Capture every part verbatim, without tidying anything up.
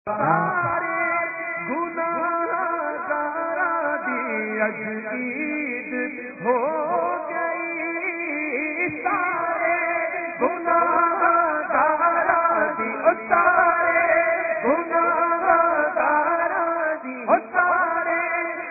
سارے گناہگاراں دی اج عید ہو گئی، سارے گناہگاراں دی او سارے گناہگاراں دی او سارے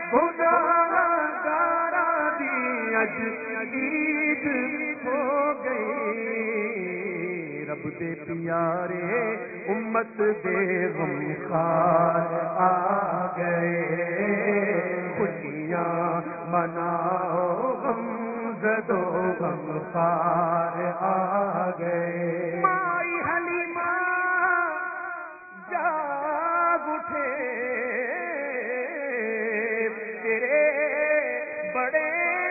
گناہگاراں دی اج عید ہو گئی، رب دے پیارے امت دے غم خار آ گئے، خوشیاں مناؤ غم زدو غم خار آ گئے۔ مائی حلیمہ جاگ اٹھے، تیرے بڑے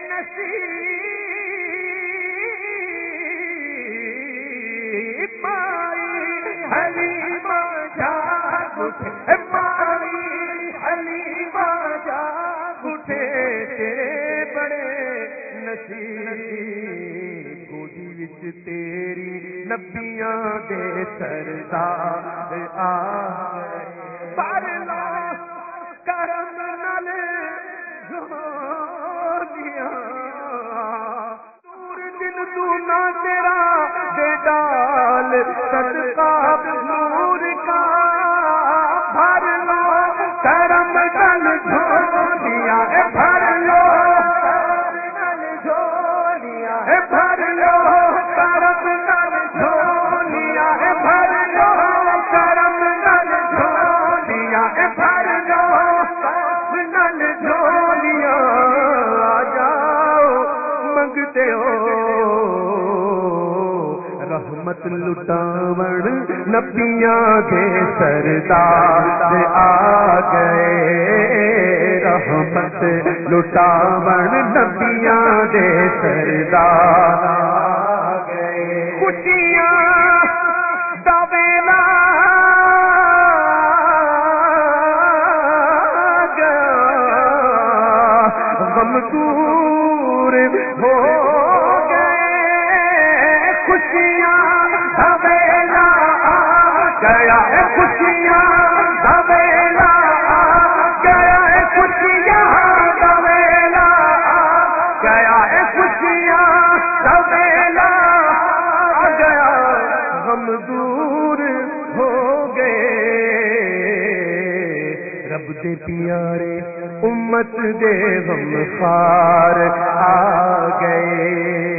نصیب، مائی حلیمہ جاگ اٹھے، مائی حلیمہ جاگ اٹھے، تیرے بڑے نصیب، گودی وچ تیری نبیاں دے سردار آ گئے، پر لو کرم نال جھولیاں، نور دن تو نہ تیرا دے ڈال صدقہ نور کا، بھر لو کرم نال جھولیاں، اے بھر لو کرم نال جھولیاں، اے بھر لو کرم نال جھولیاں، اے بھر لو کرم نال جھولیاں، اے بھر لو کرم نال جھولیاں، آ جاؤ منگتے ہو رحمت لٹاون نبیاں دے سردار آ گئے، رحمت لٹاون نبیاں دے سردار آ گئے، خوشیاں دا ویلا گیا، غم دور ہو گئے، خوشیاں دا ویلا آ گیا، خوشیاں دا ویلا آ گیا، خوشیاں دا ویلا آ گیا، خوشیاں دا ویلا آ گیا، غم دور ہو گئے، رب دے پیارے امت دے غم خار آ گئے۔